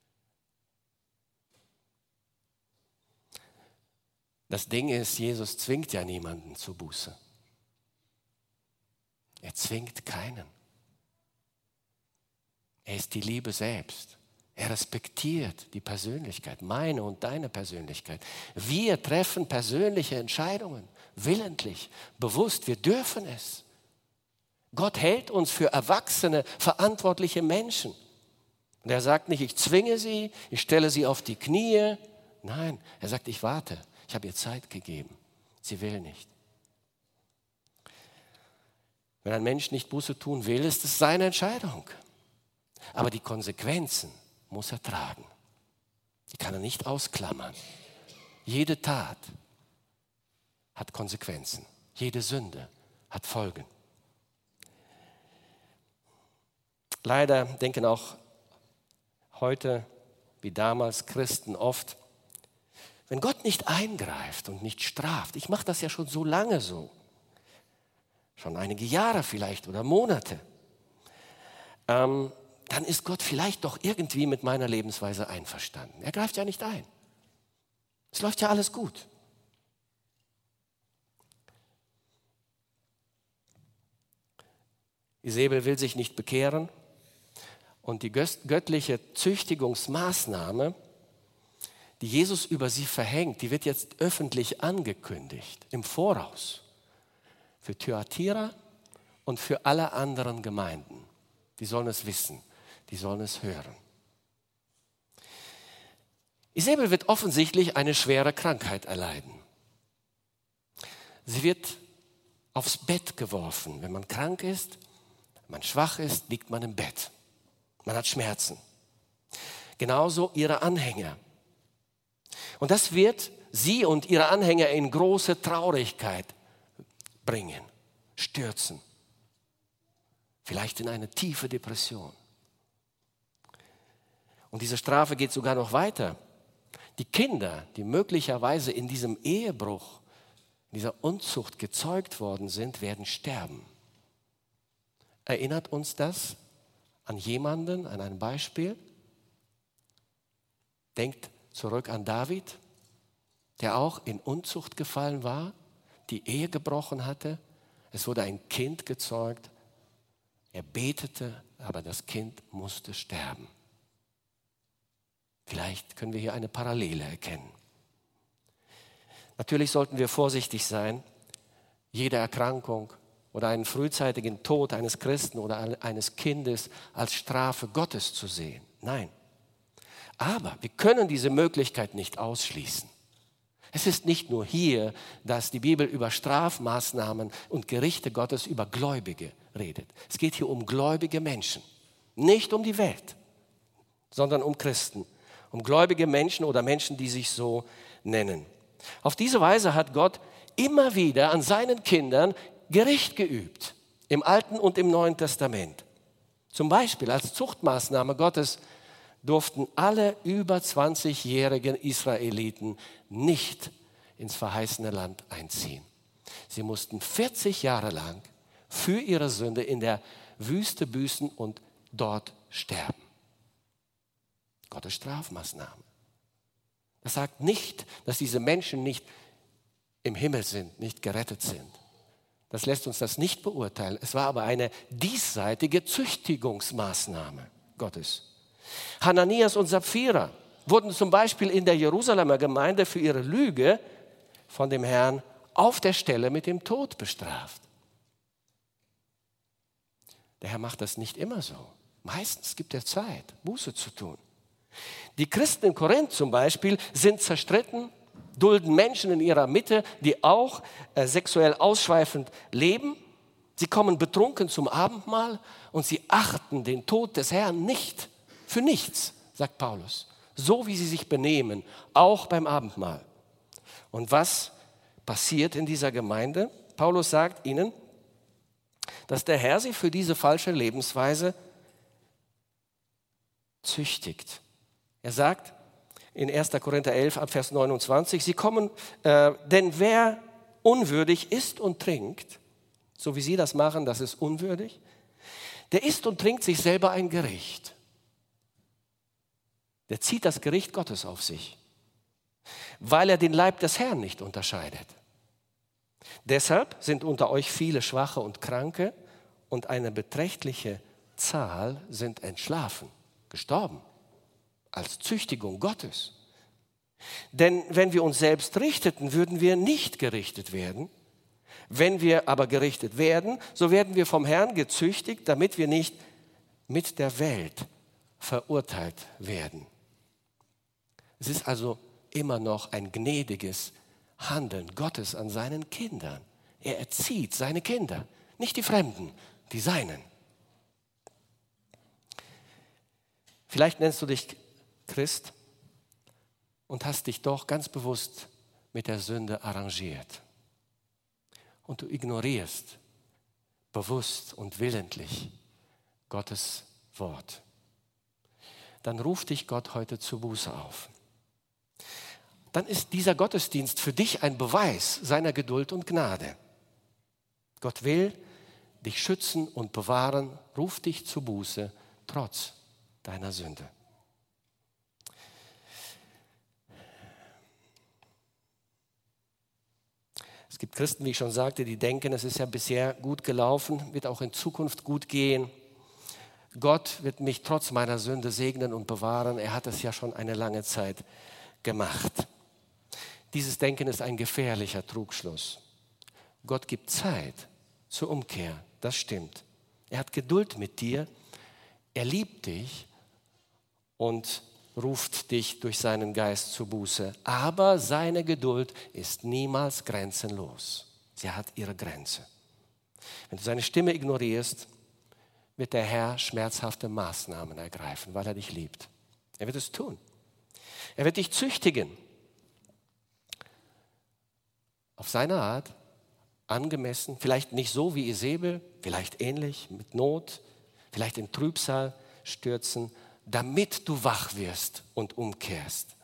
Das Ding ist, Jesus zwingt ja niemanden zur Buße. Er zwingt keinen. Er ist die Liebe selbst. Er respektiert die Persönlichkeit, meine und deine Persönlichkeit. Wir treffen persönliche Entscheidungen, willentlich, bewusst. Wir dürfen es. Gott hält uns für erwachsene, verantwortliche Menschen. Und er sagt nicht, ich zwinge sie, ich stelle sie auf die Knie. Nein, er sagt, ich warte. Ich habe ihr Zeit gegeben. Sie will nicht. Wenn ein Mensch nicht Buße tun will, ist es seine Entscheidung. Aber die Konsequenzen muss er tragen. Die kann er nicht ausklammern. Jede Tat hat Konsequenzen. Jede Sünde hat Folgen. Leider denken auch heute wie damals Christen oft, wenn Gott nicht eingreift und nicht straft, ich mache das ja schon so lange so, schon einige Jahre vielleicht oder Monate, ähm, dann ist Gott vielleicht doch irgendwie mit meiner Lebensweise einverstanden. Er greift ja nicht ein. Es läuft ja alles gut. Isabel will sich nicht bekehren und die göttliche Züchtigungsmaßnahme, die Jesus über sie verhängt, die wird jetzt öffentlich angekündigt, im Voraus, für Thyatira und für alle anderen Gemeinden. Die sollen es wissen, die sollen es hören. Isabel wird offensichtlich eine schwere Krankheit erleiden. Sie wird aufs Bett geworfen. Wenn man krank ist, wenn man schwach ist, liegt man im Bett. Man hat Schmerzen. Genauso ihre Anhänger. Und das wird sie und ihre Anhänger in große Traurigkeit bringen, stürzen. Vielleicht in eine tiefe Depression. Und diese Strafe geht sogar noch weiter. Die Kinder, die möglicherweise in diesem Ehebruch, in dieser Unzucht gezeugt worden sind, werden sterben. Erinnert uns das an jemanden, an ein Beispiel? Denkt zurück an David, der auch in Unzucht gefallen war, die Ehe gebrochen hatte. Es wurde ein Kind gezeugt. Er betete, aber das Kind musste sterben. Vielleicht können wir hier eine Parallele erkennen. Natürlich sollten wir vorsichtig sein, jede Erkrankung oder einen frühzeitigen Tod eines Christen oder eines Kindes als Strafe Gottes zu sehen. Nein. Aber wir können diese Möglichkeit nicht ausschließen. Es ist nicht nur hier, dass die Bibel über Strafmaßnahmen und Gerichte Gottes über Gläubige redet. Es geht hier um gläubige Menschen, nicht um die Welt, sondern um Christen, um gläubige Menschen oder Menschen, die sich so nennen. Auf diese Weise hat Gott immer wieder an seinen Kindern Gericht geübt, im Alten und im Neuen Testament. Zum Beispiel als Zuchtmaßnahme Gottes durften alle über zwanzigjährigen Israeliten nicht ins verheißene Land einziehen. Sie mussten vierzig Jahre lang für ihre Sünde in der Wüste büßen und dort sterben. Gottes Strafmaßnahme. Das sagt nicht, dass diese Menschen nicht im Himmel sind, nicht gerettet sind. Das lässt uns das nicht beurteilen. Es war aber eine diesseitige Züchtigungsmaßnahme Gottes. Hananias und Sapphira wurden zum Beispiel in der Jerusalemer Gemeinde für ihre Lüge von dem Herrn auf der Stelle mit dem Tod bestraft. Der Herr macht das nicht immer so. Meistens gibt er Zeit, Buße zu tun. Die Christen in Korinth zum Beispiel sind zerstritten, dulden Menschen in ihrer Mitte, die auch äh, sexuell ausschweifend leben. Sie kommen betrunken zum Abendmahl und sie achten den Tod des Herrn nicht. Für nichts, sagt Paulus. So wie sie sich benehmen, auch beim Abendmahl. Und was passiert in dieser Gemeinde? Paulus sagt ihnen, dass der Herr sie für diese falsche Lebensweise züchtigt. Er sagt in erster Korinther elf, ab Vers neunundzwanzig, sie kommen, äh, denn wer unwürdig isst und trinkt, so wie sie das machen, das ist unwürdig, der isst und trinkt sich selber ein Gericht. Der zieht das Gericht Gottes auf sich, weil er den Leib des Herrn nicht unterscheidet. Deshalb sind unter euch viele Schwache und Kranke und eine beträchtliche Zahl sind entschlafen, gestorben, als Züchtigung Gottes. Denn wenn wir uns selbst richteten, würden wir nicht gerichtet werden. Wenn wir aber gerichtet werden, so werden wir vom Herrn gezüchtigt, damit wir nicht mit der Welt verurteilt werden. Es ist also immer noch ein gnädiges Handeln Gottes an seinen Kindern. Er erzieht seine Kinder, nicht die Fremden, die Seinen. Vielleicht nennst du dich Christ und hast dich doch ganz bewusst mit der Sünde arrangiert. Und du ignorierst bewusst und willentlich Gottes Wort. Dann ruft dich Gott heute zur Buße auf. Dann ist dieser Gottesdienst für dich ein Beweis seiner Geduld und Gnade. Gott will dich schützen und bewahren, ruft dich zur Buße, trotz deiner Sünde. Es gibt Christen, wie ich schon sagte, die denken, es ist ja bisher gut gelaufen, wird auch in Zukunft gut gehen. Gott wird mich trotz meiner Sünde segnen und bewahren. Er hat es ja schon eine lange Zeit gemacht. Dieses Denken ist ein gefährlicher Trugschluss. Gott gibt Zeit zur Umkehr, das stimmt. Er hat Geduld mit dir, er liebt dich und ruft dich durch seinen Geist zur Buße. Aber seine Geduld ist niemals grenzenlos. Sie hat ihre Grenze. Wenn du seine Stimme ignorierst, wird der Herr schmerzhafte Maßnahmen ergreifen, weil er dich liebt. Er wird es tun. Er wird dich züchtigen. Auf seine Art, angemessen, vielleicht nicht so wie Isabel, vielleicht ähnlich, mit Not, vielleicht in Trübsal stürzen, damit du wach wirst und umkehrst.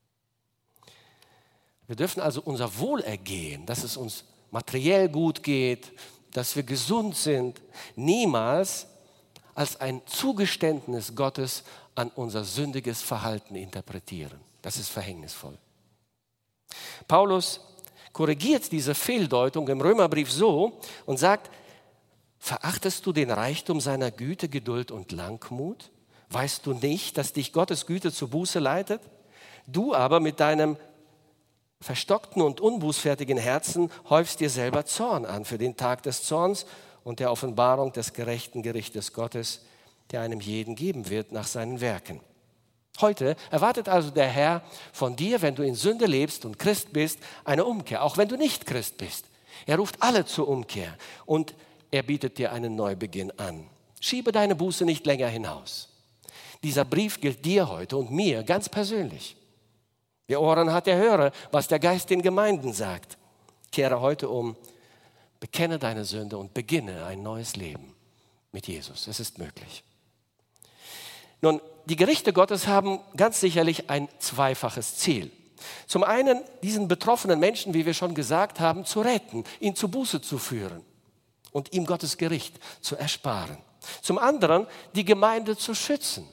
Wir dürfen also unser Wohlergehen, dass es uns materiell gut geht, dass wir gesund sind, niemals als ein Zugeständnis Gottes an unser sündiges Verhalten interpretieren. Das ist verhängnisvoll. Paulus korrigiert diese Fehldeutung im Römerbrief so und sagt, verachtest du den Reichtum seiner Güte, Geduld und Langmut? Weißt du nicht, dass dich Gottes Güte zur Buße leitet? Du aber mit deinem verstockten und unbußfertigen Herzen häufst dir selber Zorn an für den Tag des Zorns und der Offenbarung des gerechten Gerichtes Gottes, der einem jeden geben wird nach seinen Werken. Heute erwartet also der Herr von dir, wenn du in Sünde lebst und Christ bist, eine Umkehr, auch wenn du nicht Christ bist. Er ruft alle zur Umkehr und er bietet dir einen Neubeginn an. Schiebe deine Buße nicht länger hinaus. Dieser Brief gilt dir heute und mir ganz persönlich. Wer Ohren hat, der höre, was der Geist den Gemeinden sagt. Kehre heute um, bekenne deine Sünde und beginne ein neues Leben mit Jesus. Es ist möglich. Nun, die Gerichte Gottes haben ganz sicherlich ein zweifaches Ziel. Zum einen, diesen betroffenen Menschen, wie wir schon gesagt haben, zu retten, ihn zu Buße zu führen und ihm Gottes Gericht zu ersparen. Zum anderen, die Gemeinde zu schützen.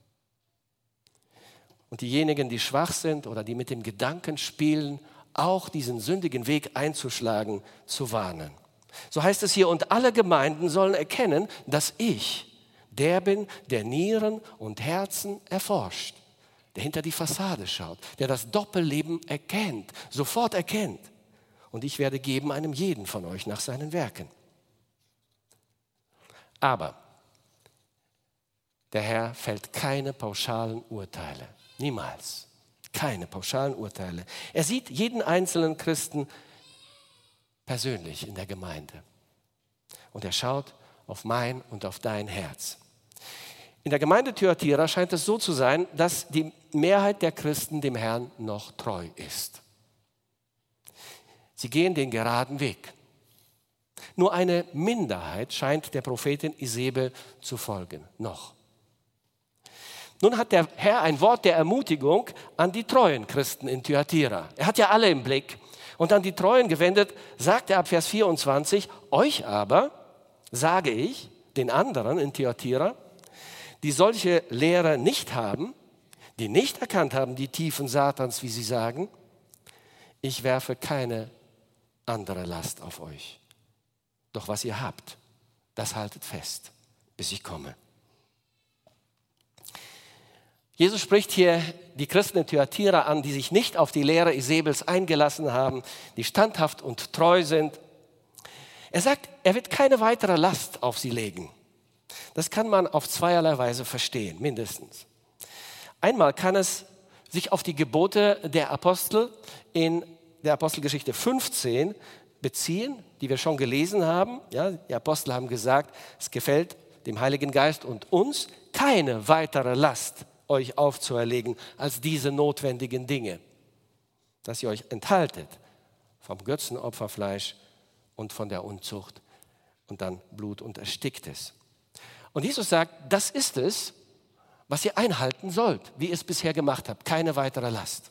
Und diejenigen, die schwach sind oder die mit dem Gedanken spielen, auch diesen sündigen Weg einzuschlagen, zu warnen. So heißt es hier, und alle Gemeinden sollen erkennen, dass ich der bin, der Nieren und Herzen erforscht, der hinter die Fassade schaut, der das Doppelleben erkennt, sofort erkennt. Und ich werde geben einem jeden von euch nach seinen Werken. Aber der Herr fällt keine pauschalen Urteile. Niemals. Keine pauschalen Urteile. Er sieht jeden einzelnen Christen persönlich in der Gemeinde. Und er schaut auf mein und auf dein Herz. In der Gemeinde Thyatira scheint es so zu sein, dass die Mehrheit der Christen dem Herrn noch treu ist. Sie gehen den geraden Weg. Nur eine Minderheit scheint der Prophetin Isebel zu folgen. Noch. Nun hat der Herr ein Wort der Ermutigung an die treuen Christen in Thyatira. Er hat ja alle im Blick. Und an die Treuen gewendet, sagt er ab Vers vierundzwanzig, euch aber sage ich, den anderen in Thyatira, die solche Lehre nicht haben, die nicht erkannt haben, die Tiefen Satans, wie sie sagen, ich werfe keine andere Last auf euch. Doch was ihr habt, das haltet fest, bis ich komme. Jesus spricht hier die Christen in Thyatira an, die sich nicht auf die Lehre Isebels eingelassen haben, die standhaft und treu sind. Er sagt, er wird keine weitere Last auf sie legen. Das kann man auf zweierlei Weise verstehen, mindestens. Einmal kann es sich auf die Gebote der Apostel in der Apostelgeschichte fünfzehn beziehen, die wir schon gelesen haben. Ja, die Apostel haben gesagt, es gefällt dem Heiligen Geist und uns, keine weitere Last euch aufzuerlegen als diese notwendigen Dinge, dass ihr euch enthaltet vom Götzenopferfleisch und von der Unzucht und dann Blut und Ersticktes. Und Jesus sagt, das ist es, was ihr einhalten sollt, wie ihr es bisher gemacht habt, keine weitere Last.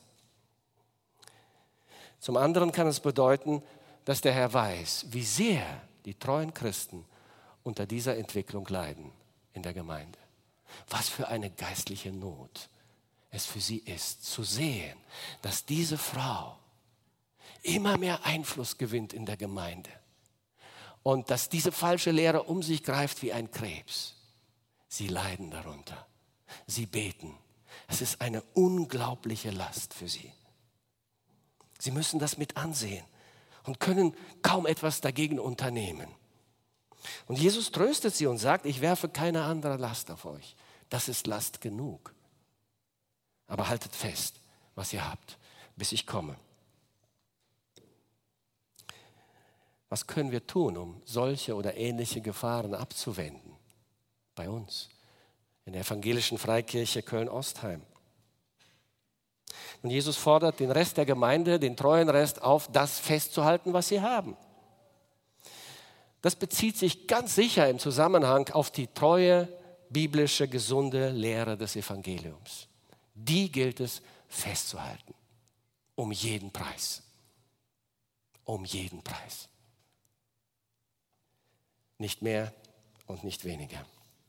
Zum anderen kann es bedeuten, dass der Herr weiß, wie sehr die treuen Christen unter dieser Entwicklung leiden in der Gemeinde. Was für eine geistliche Not es für sie ist, zu sehen, dass diese Frau immer mehr Einfluss gewinnt in der Gemeinde und dass diese falsche Lehre um sich greift wie ein Krebs. Sie leiden darunter. Sie beten. Es ist eine unglaubliche Last für sie. Sie müssen das mit ansehen und können kaum etwas dagegen unternehmen. Und Jesus tröstet sie und sagt, ich werfe keine andere Last auf euch. Das ist Last genug. Aber haltet fest, was ihr habt, bis ich komme. Was können wir tun, um solche oder ähnliche Gefahren abzuwenden? Bei uns, in der evangelischen Freikirche Köln-Ostheim. Und Jesus fordert den Rest der Gemeinde, den treuen Rest, auf, das festzuhalten, was sie haben. Das bezieht sich ganz sicher im Zusammenhang auf die Treue biblische, gesunde Lehre des Evangeliums. Die gilt es festzuhalten. Um jeden Preis. Um jeden Preis. Nicht mehr und nicht weniger.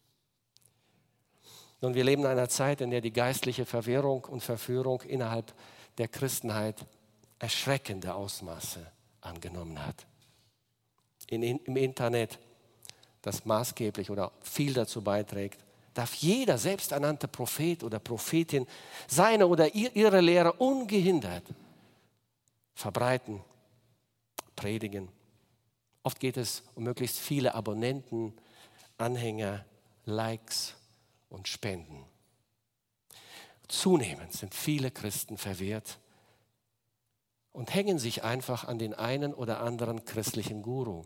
Nun, wir leben in einer Zeit, in der die geistliche Verwirrung und Verführung innerhalb der Christenheit erschreckende Ausmaße angenommen hat. In, in, Im Internet, das maßgeblich oder viel dazu beiträgt, darf jeder selbsternannte Prophet oder Prophetin seine oder ihre Lehre ungehindert verbreiten, predigen. Oft geht es um möglichst viele Abonnenten, Anhänger, Likes und Spenden. Zunehmend sind viele Christen verwirrt und hängen sich einfach an den einen oder anderen christlichen Guru.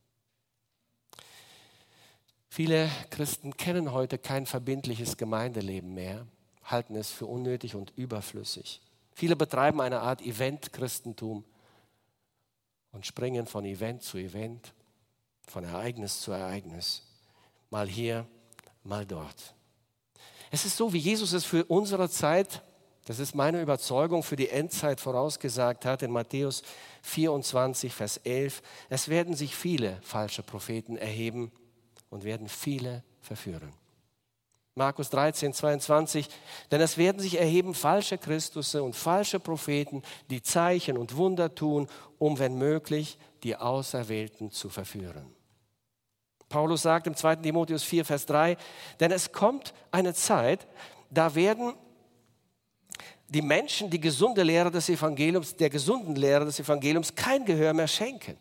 Viele Christen kennen heute kein verbindliches Gemeindeleben mehr, halten es für unnötig und überflüssig. Viele betreiben eine Art Event-Christentum und springen von Event zu Event, von Ereignis zu Ereignis, mal hier, mal dort. Es ist so, wie Jesus es für unsere Zeit, das ist meine Überzeugung, für die Endzeit vorausgesagt hat in Matthäus vierundzwanzig, Vers elf. Es werden sich viele falsche Propheten erheben und werden viele verführen. Markus dreizehn, zweiundzwanzig, denn es werden sich erheben falsche Christusse und falsche Propheten, die Zeichen und Wunder tun, um, wenn möglich, die Auserwählten zu verführen. Paulus sagt im zweiten Timotheus vier, Vers drei, denn es kommt eine Zeit, da werden die Menschen die gesunde Lehre des Evangeliums, der gesunden Lehre des Evangeliums kein Gehör mehr schenken.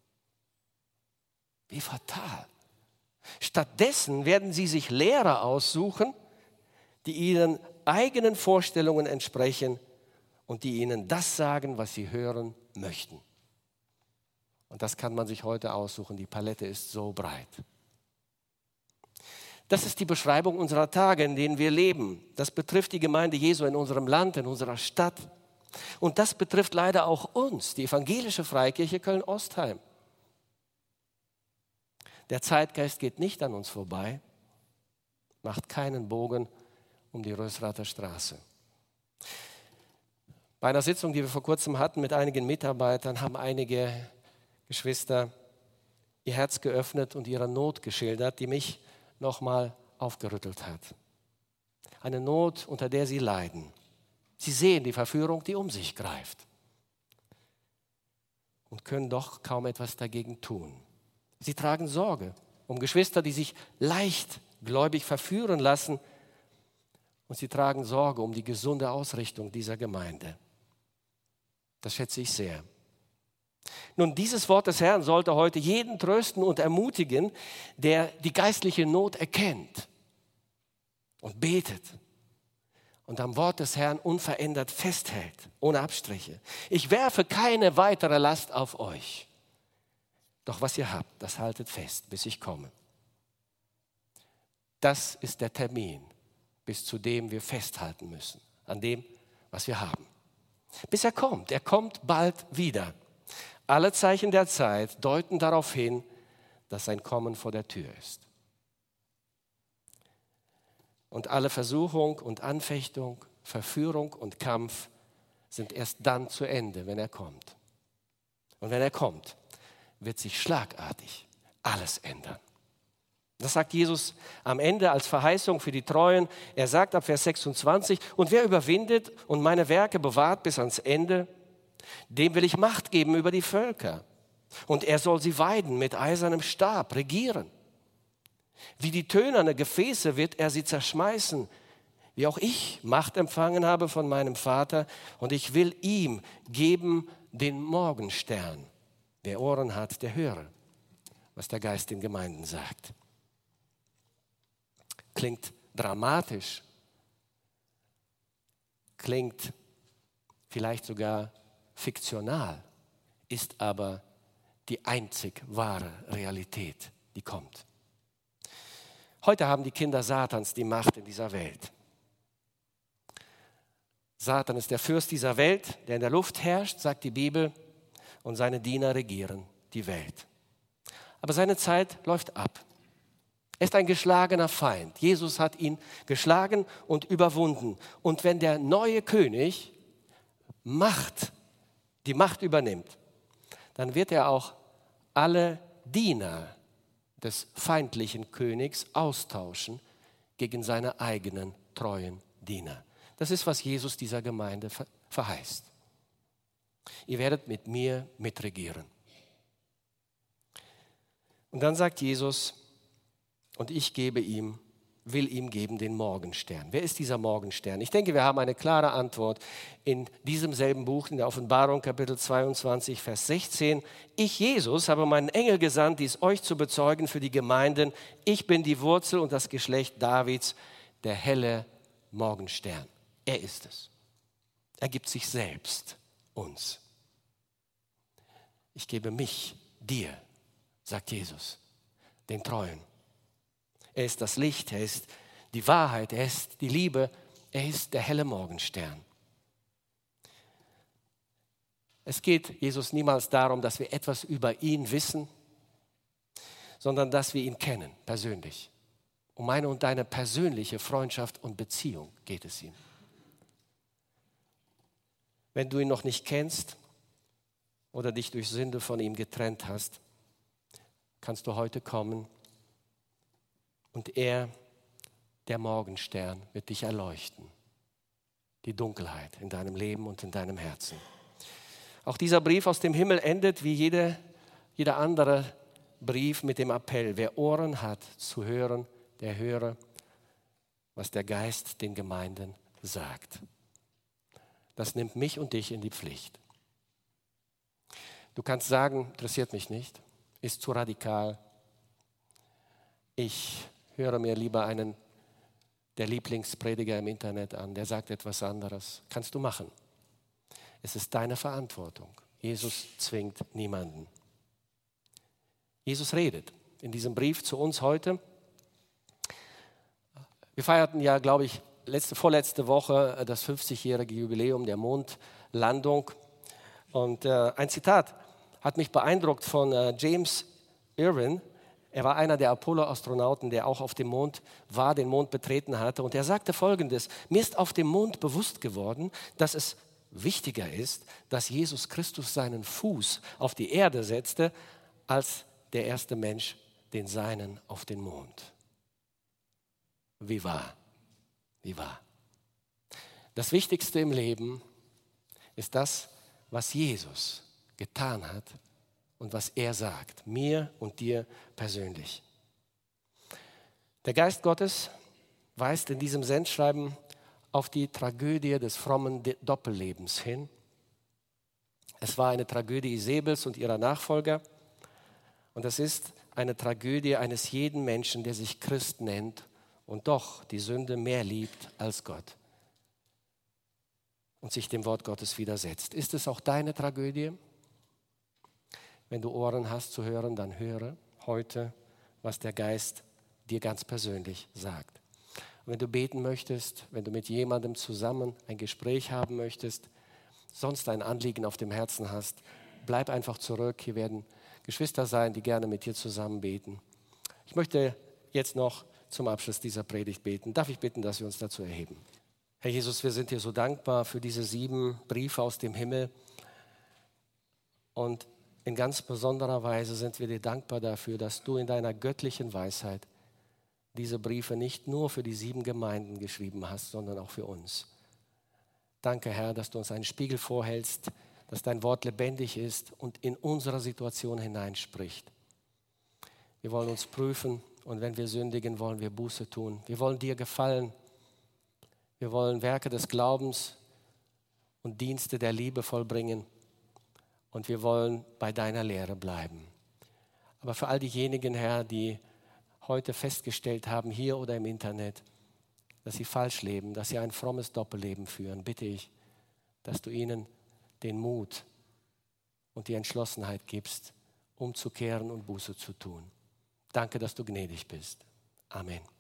Wie fatal. Stattdessen werden sie sich Lehrer aussuchen, die ihren eigenen Vorstellungen entsprechen und die ihnen das sagen, was sie hören möchten. Und das kann man sich heute aussuchen. Die Palette ist so breit. Das ist die Beschreibung unserer Tage, in denen wir leben. Das betrifft die Gemeinde Jesu in unserem Land, in unserer Stadt. Und das betrifft leider auch uns, die evangelische Freikirche Köln-Ostheim. Der Zeitgeist geht nicht an uns vorbei, macht keinen Bogen um die Rösrather Straße. Bei einer Sitzung, die wir vor kurzem hatten mit einigen Mitarbeitern, haben einige Geschwister ihr Herz geöffnet und ihre Not geschildert, die mich nochmal aufgerüttelt hat. Eine Not, unter der sie leiden. Sie sehen die Verführung, die um sich greift und können doch kaum etwas dagegen tun. Sie tragen Sorge um Geschwister, die sich leichtgläubig verführen lassen, und sie tragen Sorge um die gesunde Ausrichtung dieser Gemeinde. Das schätze ich sehr. Nun, dieses Wort des Herrn sollte heute jeden trösten und ermutigen, der die geistliche Not erkennt und betet und am Wort des Herrn unverändert festhält, ohne Abstriche. Ich werfe keine weitere Last auf euch. Doch was ihr habt, das haltet fest, bis ich komme. Das ist der Termin, bis zu dem wir festhalten müssen, an dem, was wir haben. Bis er kommt, er kommt bald wieder. Alle Zeichen der Zeit deuten darauf hin, dass sein Kommen vor der Tür ist. Und alle Versuchung und Anfechtung, Verführung und Kampf sind erst dann zu Ende, wenn er kommt. Und wenn er kommt, wird sich schlagartig alles ändern. Das sagt Jesus am Ende als Verheißung für die Treuen. Er sagt ab Vers sechsundzwanzig, und wer überwindet und meine Werke bewahrt bis ans Ende, dem will ich Macht geben über die Völker. Und er soll sie weiden mit eisernem Stab, regieren. Wie die tönerne Gefäße wird er sie zerschmeißen, wie auch ich Macht empfangen habe von meinem Vater. Und ich will ihm geben den Morgenstern. Wer Ohren hat, der höre, was der Geist den Gemeinden sagt. Klingt dramatisch, klingt vielleicht sogar fiktional, ist aber die einzig wahre Realität, die kommt. Heute haben die Kinder Satans die Macht in dieser Welt. Satan ist der Fürst dieser Welt, der in der Luft herrscht, sagt die Bibel, und seine Diener regieren die Welt. Aber seine Zeit läuft ab. Er ist ein geschlagener Feind. Jesus hat ihn geschlagen und überwunden. Und wenn der neue König Macht, die Macht übernimmt, dann wird er auch alle Diener des feindlichen Königs austauschen gegen seine eigenen treuen Diener. Das ist, was Jesus dieser Gemeinde verheißt. Ihr werdet mit mir mitregieren. Und dann sagt Jesus, und ich gebe ihm, will ihm geben den Morgenstern. Wer ist dieser Morgenstern? Ich denke, wir haben eine klare Antwort in diesem selben Buch, in der Offenbarung, Kapitel zweiundzwanzig, Vers sechzehn. Ich, Jesus, habe meinen Engel gesandt, dies euch zu bezeugen für die Gemeinden. Ich bin die Wurzel und das Geschlecht Davids, der helle Morgenstern. Er ist es. Er gibt sich selbst uns. Ich gebe mich dir, sagt Jesus, den Treuen. Er ist das Licht, er ist die Wahrheit, er ist die Liebe, er ist der helle Morgenstern. Es geht Jesus niemals darum, dass wir etwas über ihn wissen, sondern dass wir ihn kennen, persönlich. Um meine und deine persönliche Freundschaft und Beziehung geht es ihm. Wenn du ihn noch nicht kennst oder dich durch Sünde von ihm getrennt hast, kannst du heute kommen und er, der Morgenstern, wird dich erleuchten. Die Dunkelheit in deinem Leben und in deinem Herzen. Auch dieser Brief aus dem Himmel endet wie jede, jeder andere Brief mit dem Appell. Wer Ohren hat zu hören, der höre, was der Geist den Gemeinden sagt. Das nimmt mich und dich in die Pflicht. Du kannst sagen, interessiert mich nicht, ist zu radikal. Ich höre mir lieber einen der Lieblingsprediger im Internet an, der sagt etwas anderes. Kannst du machen. Es ist deine Verantwortung. Jesus zwingt niemanden. Jesus redet in diesem Brief zu uns heute. Wir feierten ja, glaube ich, letzte, vorletzte Woche das fünfzigjährige Jubiläum der Mondlandung. Und äh, ein Zitat hat mich beeindruckt von äh, James Irwin. Er war einer der Apollo-Astronauten, der auch auf dem Mond war, den Mond betreten hatte. Und er sagte Folgendes: Mir ist auf dem Mond bewusst geworden, dass es wichtiger ist, dass Jesus Christus seinen Fuß auf die Erde setzte, als der erste Mensch den seinen auf den Mond. Wie wahr, wie wahr. Das Wichtigste im Leben ist das, was Jesus getan hat und was er sagt, mir und dir persönlich. Der Geist Gottes weist in diesem Sendschreiben auf die Tragödie des frommen Doppellebens hin. Es war eine Tragödie Isabels und ihrer Nachfolger. Und das ist eine Tragödie eines jeden Menschen, der sich Christ nennt und doch die Sünde mehr liebt als Gott und sich dem Wort Gottes widersetzt. Ist es auch deine Tragödie? Wenn du Ohren hast zu hören, dann höre heute, was der Geist dir ganz persönlich sagt. Und wenn du beten möchtest, wenn du mit jemandem zusammen ein Gespräch haben möchtest, sonst ein Anliegen auf dem Herzen hast, bleib einfach zurück. Hier werden Geschwister sein, die gerne mit dir zusammen beten. Ich möchte jetzt noch zum Abschluss dieser Predigt beten. Darf ich bitten, dass wir uns dazu erheben? Herr Jesus, wir sind dir so dankbar für diese sieben Briefe aus dem Himmel. Und in ganz besonderer Weise sind wir dir dankbar dafür, dass du in deiner göttlichen Weisheit diese Briefe nicht nur für die sieben Gemeinden geschrieben hast, sondern auch für uns. Danke, Herr, dass du uns einen Spiegel vorhältst, dass dein Wort lebendig ist und in unsere Situation hineinspricht. Wir wollen uns prüfen und wenn wir sündigen, wollen wir Buße tun. Wir wollen dir gefallen. Wir wollen Werke des Glaubens und Dienste der Liebe vollbringen. Und wir wollen bei deiner Lehre bleiben. Aber für all diejenigen, Herr, die heute festgestellt haben, hier oder im Internet, dass sie falsch leben, dass sie ein frommes Doppelleben führen, bitte ich, dass du ihnen den Mut und die Entschlossenheit gibst, umzukehren und Buße zu tun. Danke, dass du gnädig bist. Amen.